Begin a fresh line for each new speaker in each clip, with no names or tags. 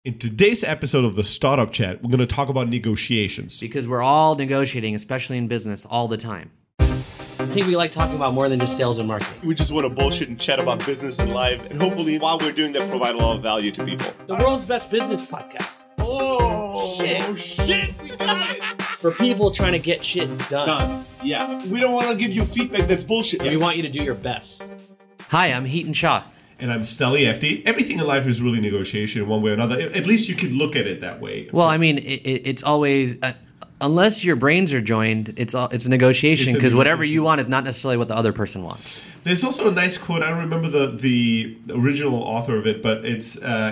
In today's episode of the Startup Chat, we're going to talk about negotiations.
Because we're all negotiating, especially in business, all the time. I think we like talking about more than just sales and marketing.
We just want to bullshit and chat about business and life, and hopefully while we're doing that, provide a lot of value to people.
The world's best business podcast.
Oh, shit, we got it.
For people trying to get shit done.
Yeah. We don't want to give you feedback that's bullshit.
We want you to do your best. Hi, I'm Heaton Shaw.
And I'm Stelly FD. Everything in life is really negotiation in one way or another. At least you could look at it that way.
Well, I mean, it's always... unless your brains are joined, it's a negotiation, because whatever you want is not necessarily what the other person wants.
There's also a nice quote. I don't remember the original author of it, but it's,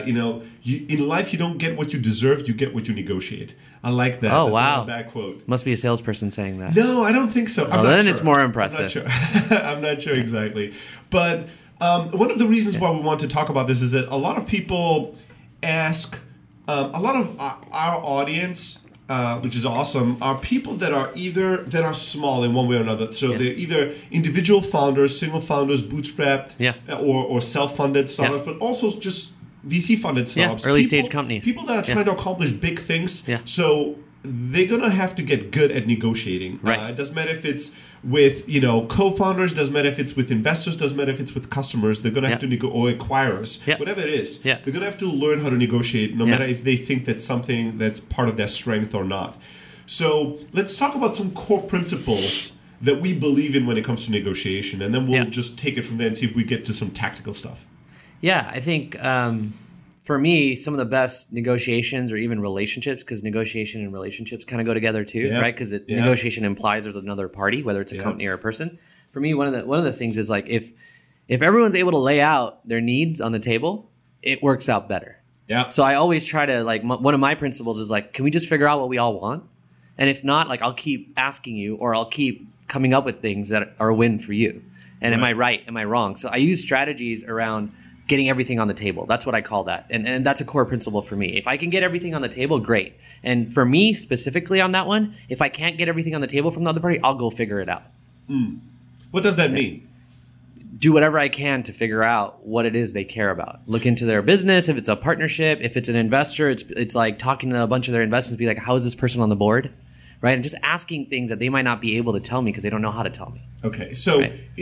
in life you don't get what you deserve, you get what you negotiate. I like that.
Oh,
That's
wow.
not a bad quote.
Must be a salesperson saying that.
No, I don't think so. I'm not
then
sure.
it's more impressive.
I'm not sure. I'm not sure exactly. But one of the reasons why we want to talk about this is that a lot of people ask, a lot of our audience... which is awesome, are people that are small in one way or another. So they're either individual founders, single founders, bootstrapped, or self-funded startups, but also just VC-funded startups.
Early stage companies.
People that are trying to accomplish big things.
Yeah.
So they're gonna have to get good at negotiating.
Right.
It doesn't matter if it's with co-founders, doesn't matter if it's with investors, doesn't matter if it's with customers. They're gonna have to or acquirers, whatever it is.
Yeah.
They're gonna have to learn how to negotiate, no matter if they think that's something that's part of their strength or not. So let's talk about some core principles that we believe in when it comes to negotiation, and then we'll just take it from there and see if we get to some tactical stuff.
Yeah, I think for me, some of the best negotiations or even relationships, because negotiation and relationships kind of go together too, right? Because negotiation implies there's another party, whether it's a company or a person. For me, one of the things is like if everyone's able to lay out their needs on the table, it works out better.
Yeah.
So I always try to one of my principles is like, can we just figure out what we all want? And if not, I'll keep asking you, or I'll keep coming up with things that are a win for you. And am I right? Am I wrong? So I use strategies around getting everything on the table. That's what I call that. And that's a core principle for me. If I can get everything on the table, great. And for me specifically on that one, if I can't get everything on the table from the other party, I'll go figure it out.
What does that mean?
Do whatever I can to figure out what it is they care about. Look into their business. If it's a partnership, if it's an investor, it's like talking to a bunch of their investors, be like, how is this person on the board? Right? And just asking things that they might not be able to tell me because they don't know how to tell me.
Okay. So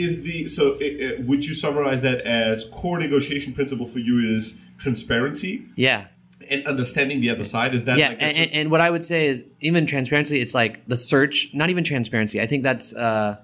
would you summarize that as core negotiation principle for you is transparency?
Yeah.
And understanding the other side? Is that
and what I would say is even transparency, it's like the search, not even transparency. I think that's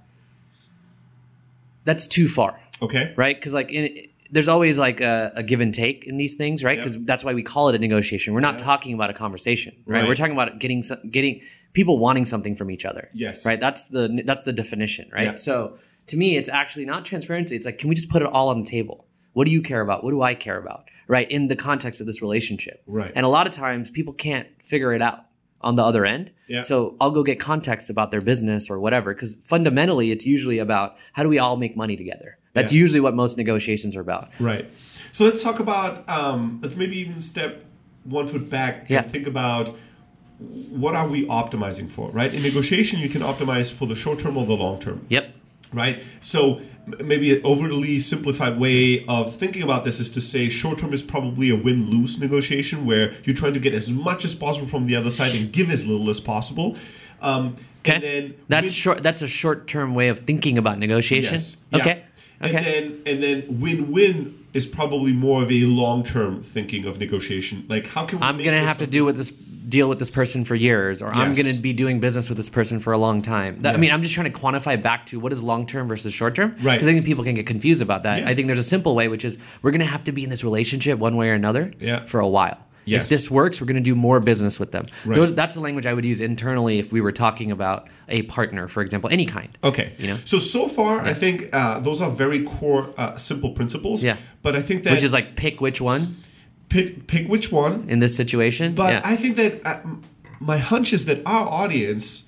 too far.
Okay.
Right? Because there's always like a give and take in these things, right? Because that's why we call it a negotiation. We're not talking about a conversation, right? We're talking about getting people wanting something from each other.
Yes.
Right? That's the definition, right?
Yeah.
So to me, it's actually not transparency. It's like, can we just put it all on the table? What do you care about? What do I care about? Right? In the context of this relationship.
Right.
And a lot of times people can't figure it out on the other end.
Yeah.
So I'll go get context about their business or whatever, because fundamentally it's usually about how do we all make money together? That's usually what most negotiations are about.
Right. So let's talk about, let's maybe even step one foot back and think about what are we optimizing for, right? In negotiation, you can optimize for the short term or the long term.
Yep.
Right? So maybe an overly simplified way of thinking about this is to say short term is probably a win-lose negotiation where you're trying to get as much as possible from the other side and give as little as possible.
Okay.
And then
that's a short-term way of thinking about negotiation.
Yes.
Okay.
Yeah.
Okay.
And then win-win is probably more of a long-term thinking of negotiation. Like how can we
I'm going to have to deal with this person for years, or I'm going to be doing business with this person for a long time. I mean, I'm just trying to quantify back to what is long-term versus short-term.
Right.
Because I think people can get confused about that.
Yeah.
I think there's a simple way, which is we're going to have to be in this relationship one way or another for a while.
Yes.
If this works, we're going to do more business with them.
Right.
That's the language I would use internally if we were talking about a partner, for example, any kind.
Okay. So far, I think those are very core, simple principles.
Yeah.
But I think that...
Which is like pick which one.
Pick which one.
In this situation.
But I think that my hunch is that our audience...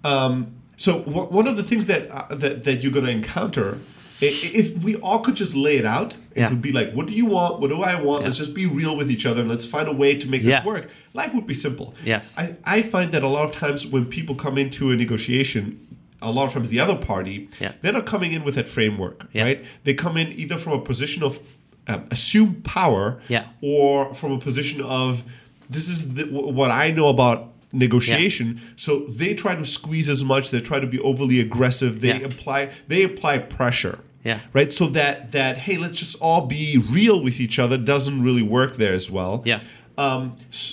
so one of the things that you're going to encounter... If we all could just lay it out, it could be like, what do you want? What do I want? Let's just be real with each other and let's find a way to make this work. Life would be simple.
Yes.
I find that a lot of times when people come into a negotiation, a lot of times the other party, they're not coming in with that framework, right? They come in either from a position of assumed power or from a position of what I know about negotiation. So they try to squeeze as much. They try to be overly aggressive. They apply pressure.
Yeah.
Right. So that hey, let's just all be real with each other doesn't really work there as well.
Yeah.
And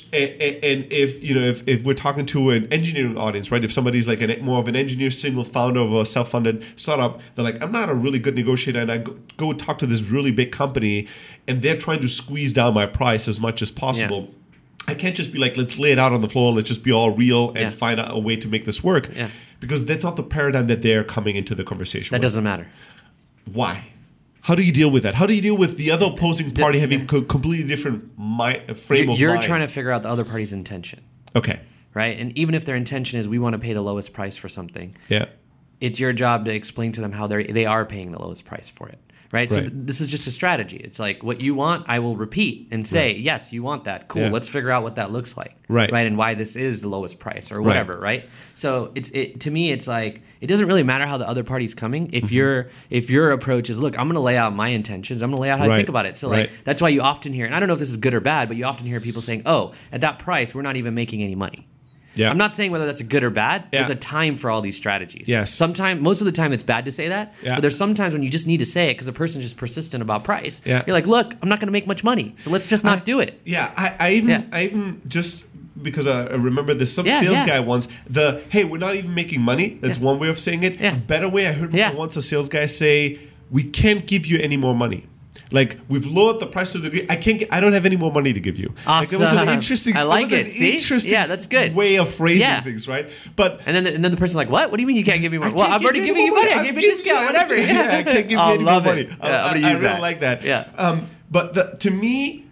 if we're talking to an engineering audience, right? If somebody's like more of an engineer, single founder of a self-funded startup, they're like, I'm not a really good negotiator, and I go talk to this really big company, and they're trying to squeeze down my price as much as possible. Yeah. I can't just be like, let's lay it out on the floor, let's just be all real and find out a way to make this work.
Yeah.
Because that's not the paradigm that they're coming into the conversation with.
That doesn't matter.
Why? How do you deal with that? How do you deal with the other opposing party having a completely different frame of mind?
You're trying to figure out the other party's intention.
Okay.
Right? And even if their intention is we want to pay the lowest price for something, it's your job to explain to them how they are paying the lowest price for it. Right? So this is just a strategy. It's like what you want, I will repeat and say, yes, you want that. Cool. Let's figure out what that looks like.
Right.
And why this is the lowest price or whatever. Right. So to me, it's like, it doesn't really matter how the other party's coming. If your approach is, look, I'm going to lay out my intentions. I'm going to lay out how I think about it. So that's why you often hear, and I don't know if this is good or bad, but you often hear people saying, oh, at that price, we're not even making any money. Yeah. I'm not saying whether that's a good or bad. Yeah. There's a time for all these strategies.
Yes.
Most of the time it's bad to say that. Yeah. But there's sometimes when you just need to say it because the person's just persistent about price. Yeah. You're like, look, I'm not going to make much money, so let's just not do it.
Yeah. I even just because I remember there's some sales guy once. Hey, we're not even making money. That's one way of saying it. Yeah. A better way, I heard once a sales guy say, we can't give you any more money. Like, we've lowered the price to the degree. I don't have any more money to give you.
Awesome.
Like, it was an interesting.
I like it. See?
Interesting
that's good.
Way of phrasing things, right? But
and then the person's like, "What? What do you mean you can't give me more? Well, I'm already giving you money. I gave you a discount, whatever.
I can't give you any more money.
I'm gonna use that.
I really like that.
Yeah.
But to me,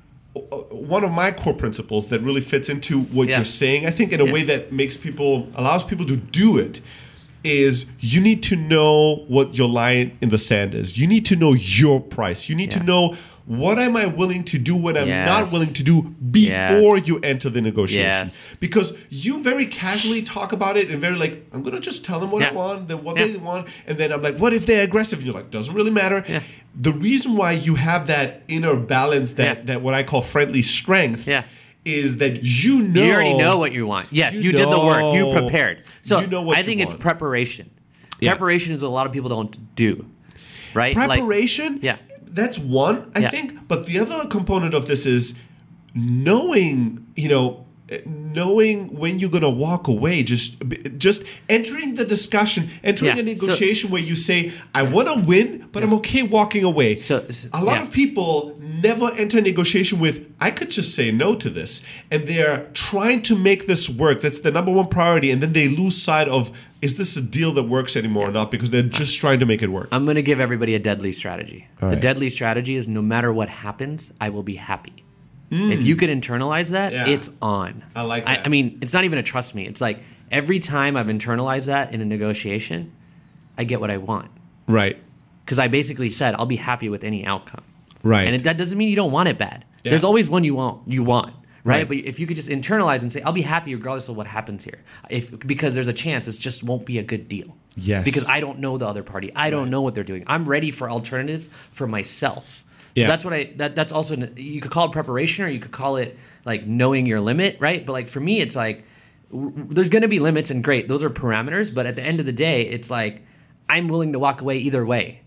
one of my core principles that really fits into what you're saying, I think, in a way that allows people to do it, is you need to know what your line in the sand is. You need to know your price. You need to know, what am I willing to do when I'm not willing to do before you enter the negotiation?
Yes.
Because you very casually talk about it and very like, I'm going to just tell them what I want, then what they want. And then I'm like, what if they're aggressive? And you're like, doesn't really matter. Yeah. The reason why you have that inner balance, that what I call friendly strength, is that you
already know what you want. Yes, you did the work. You prepared. So I think it's preparation. Yeah. Preparation is what a lot of people don't do. Right?
Preparation? That's one, I think. But the other component of this is knowing when you're going to walk away, just entering the discussion, entering a negotiation where you say, I want to win, but I'm okay walking away. So a lot of people never enter a negotiation with, I could just say no to this. And they're trying to make this work. That's the number one priority. And then they lose sight of, is this a deal that works anymore or not? Because they're just trying to make it work.
I'm going to give everybody a deadly strategy. The deadly strategy is, no matter what happens, I will be happy. If you can internalize that, it's on.
I like that.
I mean, it's not even a trust me. It's like every time I've internalized that in a negotiation, I get what I want.
Right.
Because I basically said, I'll be happy with any outcome.
Right.
And that doesn't mean you don't want it bad. Yeah. There's always one you want. Right? But if you could just internalize and say, I'll be happy regardless of what happens here. Because there's a chance it just won't be a good deal.
Yes.
Because I don't know the other party. I don't know what they're doing. I'm ready for alternatives for myself. So that's what that's also, you could call it preparation, or you could call it like knowing your limit, right? But like for me, it's like, there's going to be limits, and great, those are parameters. But at the end of the day, it's like, I'm willing to walk away either way.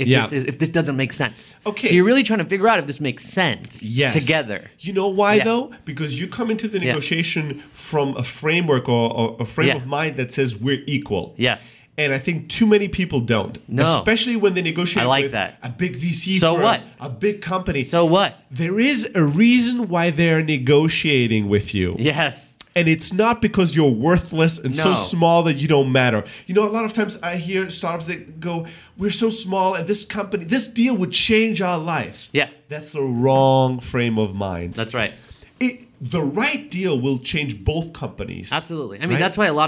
If this doesn't make sense.
Okay.
So you're really trying to figure out if this makes sense together.
You know why though? Because you come into the negotiation from a framework or a frame of mind that says we're equal.
Yes.
And I think too many people don't.
No.
Especially when they negotiate with a big VC firm, a big company.
So what?
There is a reason why they're negotiating with you.
Yes.
And it's not because you're worthless and so small that you don't matter. You know, a lot of times I hear startups that go, we're so small and this deal would change our life.
Yeah.
That's the wrong frame of mind.
That's right.
The right deal will change both companies.
Absolutely. I mean, that's why a lot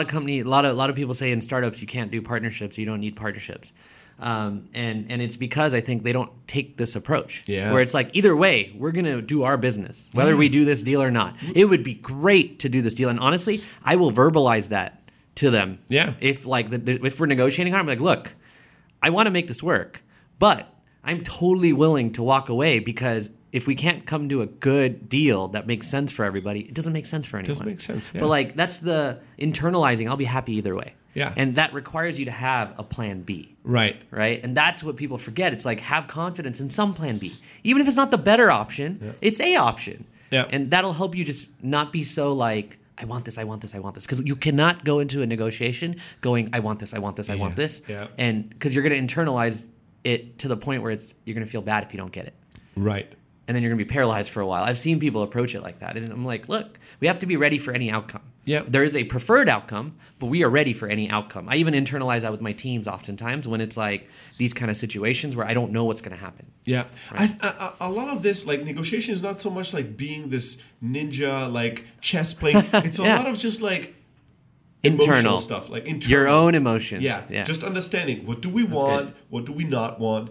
of people say in startups you can't do partnerships. You don't need partnerships. And it's because I think they don't take this approach where it's like, either way, we're going to do our business, whether we do this deal or not. It would be great to do this deal. And honestly, I will verbalize that to them.
Yeah.
If we're negotiating hard, I'm like, look, I want to make this work, but I'm totally willing to walk away because if we can't come to a good deal that makes sense for everybody, it doesn't make sense for anyone.
It doesn't make sense. Yeah.
But like that's the internalizing. I'll be happy either way.
Yeah.
And that requires you to have a plan B.
Right.
Right. And that's what people forget. It's like have confidence in some plan B. Even if it's not the better option, it's a option.
Yeah.
And that'll help you just not be so like, I want this, I want this, I want this. Because you cannot go into a negotiation going, I want this, I want this, I want this.
Yeah.
And because you're going to internalize it to the point where you're going to feel bad if you don't get it.
Right.
And then you're going to be paralyzed for a while. I've seen people approach it like that. And I'm like, look, we have to be ready for any outcome.
Yeah.
There is a preferred outcome, but we are ready for any outcome. I even internalize that with my teams oftentimes when it's like these kind of situations where I don't know what's going to happen.
Yeah.
Right.
A lot of this, like, negotiation is not so much like being this ninja, like, chess playing. It's a lot of just, like,
Internal
emotional stuff. Like, internal.
Your own emotions.
Yeah. Just understanding, what do we want?
good.
What do we not want?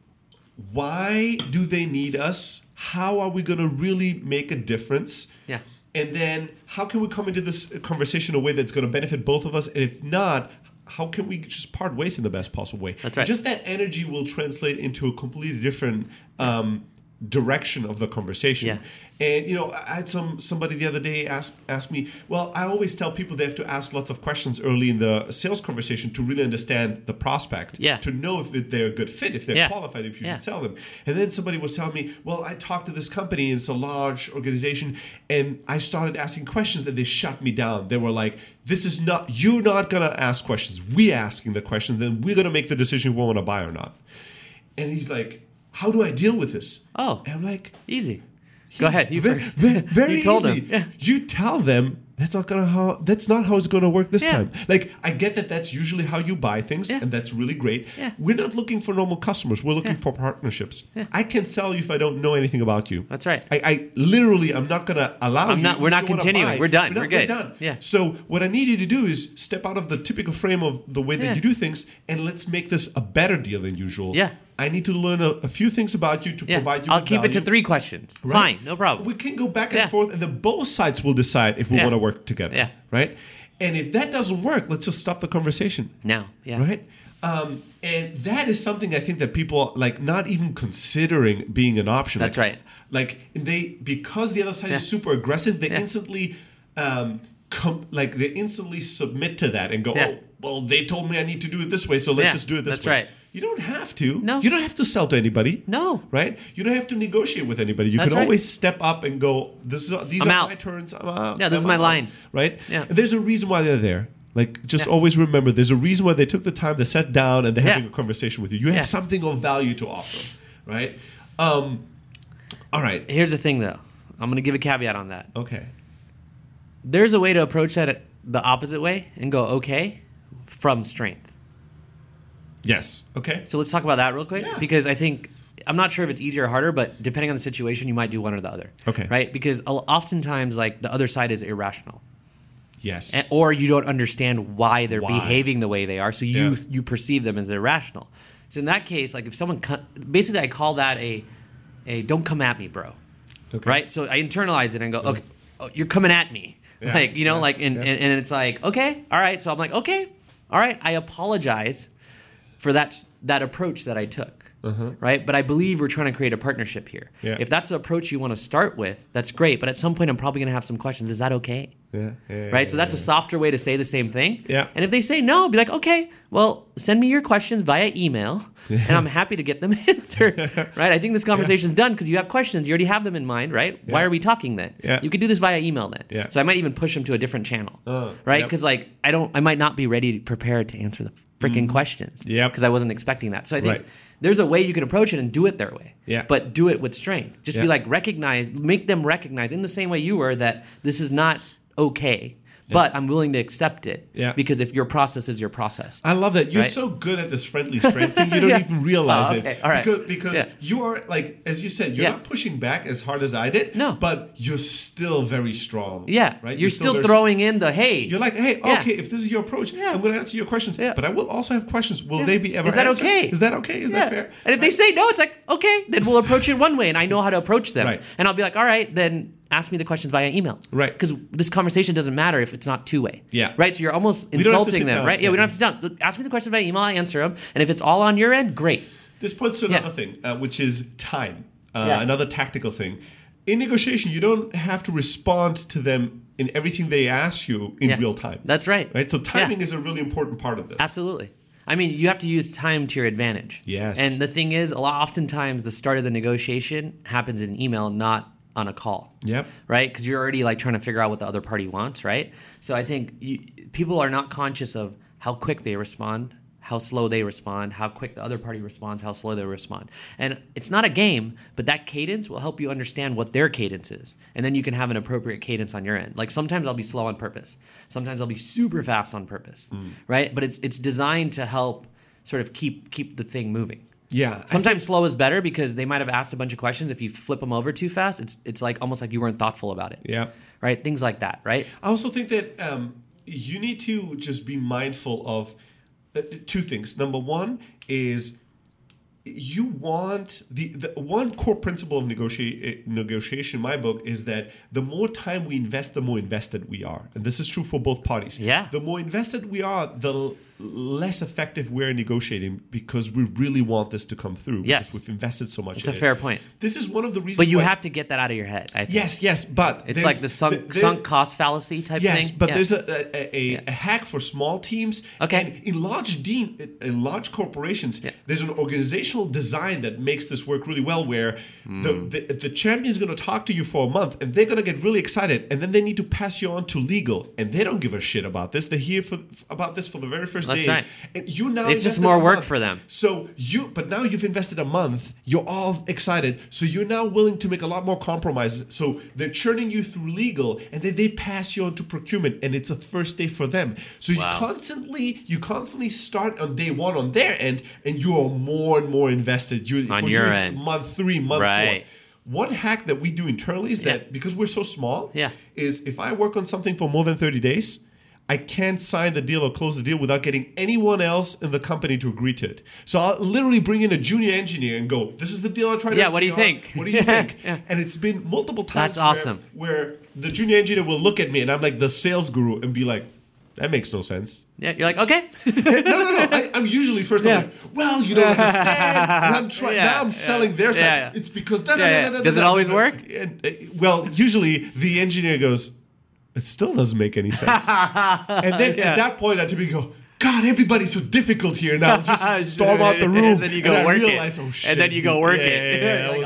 Why do they need us? How are we going to really make a difference?
Yeah.
And then how can we come into this conversation in a way that's going to benefit both of us? And if not, how can we just part ways in the best possible way?
That's right.
Just that energy will translate into a completely different direction of the conversation.
Yeah.
And, I had somebody the other day ask me, well, I always tell people they have to ask lots of questions early in the sales conversation to really understand the prospect, to know if they're a good fit, if they're qualified, if you should sell them. And then somebody was telling me, well, I talked to this company, and it's a large organization, and I started asking questions, and they shut me down. They were like, you're not going to ask questions. We're asking the questions, then we're going to make the decision if we want to buy or not. And he's like, how do I deal with this?
Oh.
And I'm like,
easy. Go ahead. You first.
Very
you told
easy.
them. Yeah.
You tell them that's not how it's gonna work this time. Like, I get that that's usually how you buy things, and that's really great.
Yeah.
We're not looking for normal customers. We're looking for partnerships. Yeah. I can sell you if I don't know anything about you.
That's right.
I literally, I'm not gonna allow you.
We're not continuing. We're done. We're good.
We're done.
Yeah.
So what I need you to do is step out of the typical frame of the way that you do things, and let's make this a better deal than usual.
Yeah.
I need to learn a few things about you to provide you
I'll
with
keep it to
value.
3 questions.
Right?
Fine. No problem.
We can go back and forth, and then both sides will decide if we want to work together.
Yeah.
Right? And if that doesn't work, let's just stop the conversation.
Now. Yeah.
Right? And that is something I think that people like not even considering being an option.
That's right.
Like because the other side is super aggressive, they instantly they instantly submit to that and go, oh, well, they told me I need to do it this way, so let's just do it this way.
That's right.
You don't have to.
No.
You don't have to sell to anybody.
No.
Right? You don't have to negotiate with anybody. You
That's
can
right.
always step up and go, these are
out.
my turns. I'm out.
Yeah, this is
I'm
my
out.
line.
Right?
Yeah.
And there's a reason why they're there. Like, just always remember, there's a reason why they took the time to sit down and they're having a conversation with you. You have something of value to offer. Right? All right.
Here's the thing, though. I'm going to give a caveat on that.
Okay.
There's a way to approach that the opposite way and go, okay, from strength.
Yes. Okay.
So let's talk about that real quick.
Yeah.
Because I think, I'm not sure if it's easier or harder, but depending on the situation, you might do one or the other.
Okay.
Right? Because oftentimes, like, the other side is irrational.
Yes.
Or you don't understand why they're behaving the way they are, so you perceive them as irrational. So in that case, like, if someone... Basically, I call that a don't come at me, bro.
Okay.
Right? So I internalize it and go, okay, you're coming at me.
Yeah.
Like, and it's like, okay, all right. So I'm like, okay, all right, I apologize for that approach that I took. Right? But I believe we're trying to create a partnership here.
Yeah.
If that's the approach you want to start with, that's great. But at some point, I'm probably going to have some questions. Is that okay? Right? So that's a softer way to say the same thing.
Yeah.
And if they say no, I'll be like, okay, well, send me your questions via email, and I'm happy to get them answered. Right? I think this conversation's done because you have questions. You already have them in mind, right? Why are we talking then?
Yeah.
You could do this via email then.
Yeah.
So I might even push them to a different channel. Right? Because like I might not be ready prepared to answer the freaking questions.
Yep.
Because I wasn't expecting that. So I think
Right.
there's a way you can approach it and do it their way.
Yeah.
But do it with strength. Just be
Yeah.
like, make them recognize in the same way you were that this is not okay. But I'm willing to accept it because if your process is your process.
I love that. You're
Right?
so good at this friendly strength thing. You don't even realize
okay.
it.
All right.
Because you are, like, as you said, you're not pushing back as hard as I did.
No.
But you're still very strong.
Yeah.
Right?
You're still throwing in the, hey.
You're like, hey, okay, if this is your approach, I'm going to answer your questions.
Yeah.
But I will also have questions. Will they be ever
Is that
answered?
okay?
Is that okay? Is that fair?
And if they say no, it's like, okay, then we'll approach it one way, and I know how to approach them.
Right.
And I'll be like, all right, then ask me the questions via email.
Right.
Because this conversation doesn't matter if it's not two-way.
Yeah.
Right? So you're almost
We don't have to
insulting
sit
them,
down.
right? Yeah, we don't have to sit down. Ask me the question via email, I answer them. And if it's all on your end, great.
This points to another thing, which is time. another tactical thing. In negotiation, you don't have to respond to them in everything they ask you in real time.
That's right.
Right? So timing is a really important part of this.
Absolutely. I mean, you have to use time to your advantage.
Yes.
And the thing is, oftentimes the start of the negotiation happens in email, not on a call.
Yep.
Right? Because you're already like trying to figure out what the other party wants, right? So I think people are not conscious of how quick they respond, how slow they respond, how quick the other party responds, how slow they respond. And it's not a game, but that cadence will help you understand what their cadence is. And then you can have an appropriate cadence on your end. Like sometimes I'll be slow on purpose. Sometimes I'll be super fast on purpose, right? But it's designed to help sort of keep the thing moving.
Yeah.
Sometimes slow is better because they might have asked a bunch of questions. If you flip them over too fast, it's like almost like you weren't thoughtful about it.
Yeah.
Right? Things like that, right?
I also think that you need to just be mindful of two things. Number one is you want the one core principle of negotiation in my book is that the more time we invest, the more invested we are. And this is true for both parties.
Yeah.
The more invested we are, the less effective we're negotiating because we really want this to come through.
Yes.
We've invested so much
It's
in
a
it.
fair point.
This is one of the reasons
But you
why-
have to get that out of your head, I think.
Yes, but
It's
there's-
like the sunk cost fallacy type thing.
Yes, but
Yeah.
there's a hack for small teams.
Okay.
And in large corporations, there's an organizational design that makes this work really well where the champion is going to talk to you for a month and they're going to get really excited and then they need to pass you on to legal and they don't give a shit about this. They're here about this for the very first
That's
day.
right.
And you now
It's just
invested
more
a
work
month.
for them.
But now you've invested a month. You're all excited. So you're now willing to make a lot more compromises. So they're churning you through legal, and then they pass you on to procurement, and it's a first day for them. So
Wow.
you constantly start on day one on their end, and you are more and more invested.
On your
it's
end.
month 3, month
Right.
4. One hack that we do internally is that because we're so small, is if I work on something for more than 30 days. I can't sign the deal or close the deal without getting anyone else in the company to agree to it. So I'll literally bring in a junior engineer and go, this is the deal I'm trying to
Yeah, what do you think?
What do you think? And it's been multiple times
That's awesome.
where the junior engineer will look at me and I'm like the sales guru and be like, that makes no sense.
Yeah, you're like, okay.
No. I'm usually first like, well, you don't understand. And I'm trying. Now I'm selling their side.
Yeah.
It's because
Does it always work?
Well, usually the engineer goes, it still doesn't make any sense. And then at that point, I typically go, God, everybody's so difficult here now. Just storm out the room.
And then you go work
realize,
it.
oh, shit.
And then you go work it.
Yeah,